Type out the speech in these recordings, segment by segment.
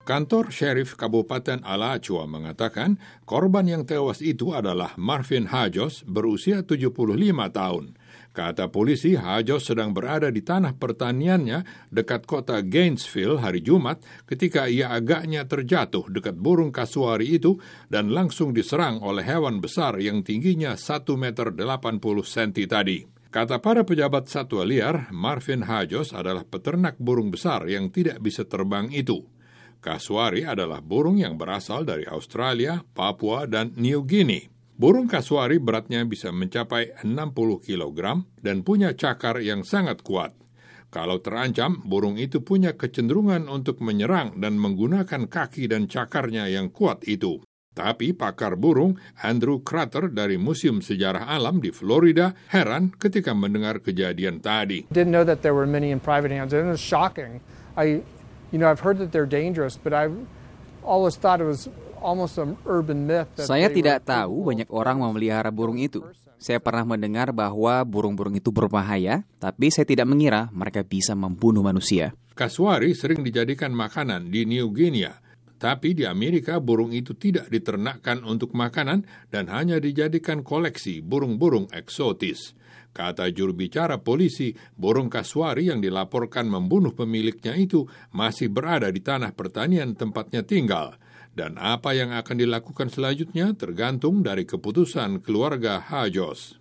Kantor Sheriff Kabupaten Alachua mengatakan korban yang tewas itu adalah Marvin Hajos berusia 75 tahun. Kata polisi, Hajos sedang berada di tanah pertaniannya dekat kota Gainesville hari Jumat ketika ia agaknya terjatuh dekat burung kasuari itu dan langsung diserang oleh hewan besar yang tingginya 1,80 meter tadi. Kata para pejabat satwa liar, Marvin Hajos adalah peternak burung besar yang tidak bisa terbang itu. Kasuari adalah burung yang berasal dari Australia, Papua, dan New Guinea. Burung kasuari beratnya bisa mencapai 60 kg dan punya cakar yang sangat kuat. Kalau terancam, burung itu punya kecenderungan untuk menyerang dan menggunakan kaki dan cakarnya yang kuat itu. Tapi pakar burung Andrew Crater dari Museum Sejarah Alam di Florida heran ketika mendengar kejadian tadi. Didn't know that there were many in private hands. It was shocking. I've heard that they're dangerous, but I've always thought it was almost an urban myth. Saya tidak tahu banyak orang memelihara burung itu. Saya pernah mendengar bahwa burung-burung itu berbahaya, tapi saya tidak mengira mereka bisa membunuh manusia. Kasuari sering dijadikan makanan di New Guinea, tapi di Amerika burung itu tidak diternakkan untuk makanan dan hanya dijadikan koleksi burung-burung eksotis. Kata juru bicara polisi, burung kasuari yang dilaporkan membunuh pemiliknya itu masih berada di tanah pertanian tempatnya tinggal. Dan apa yang akan dilakukan selanjutnya tergantung dari keputusan keluarga Hajos.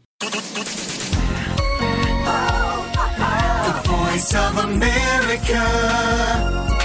The Voice of America.